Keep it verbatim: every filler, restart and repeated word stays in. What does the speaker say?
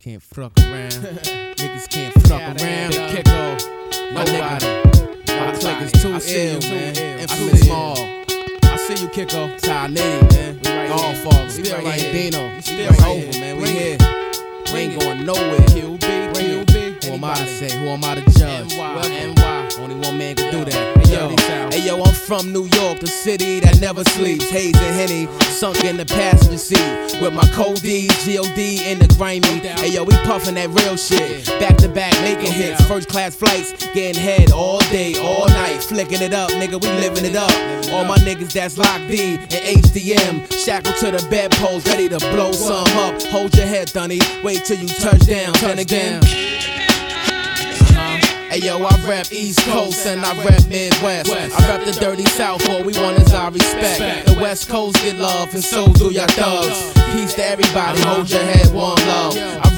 Can't fuck around. Niggas can't fuck Yeah, around. Big Kicko. My Nobody. nigga, my clique is too I see you, ill, man. man. And I too see you. small. I see you, Kicko. Ty Nitty, man. We right Godfather. here. We Still right right here. here. Dino. We still It's right over, here. man. We Bring here. it. We Bring ain't it. going nowhere. Q B, Q B. Who am I to Anybody. say? Who am I to judge? N Y, Welcome. N Y. Only one man can do Yo. that. Hey yo, Dirty South. hey yo, I'm from New York, the city that never sleeps. Haze and Henny, sunk in the passenger seat with my cold D, G O D in the grimy. Hey yo, we puffin' that real shit, back to back making hits, first class flights, getting head all day, all night, flicking it up, nigga, we living it up. All my niggas that's locked D and H D M, shackled to the bedpost, ready to blow some up. Hold your head, Dunny, wait till you touch down, then again. Hey yo, I rap East Coast and I rap Midwest. I rap the dirty South, all we want is our respect. The West Coast get love and so do y'all thugs. Peace to everybody, hold your head, one love. I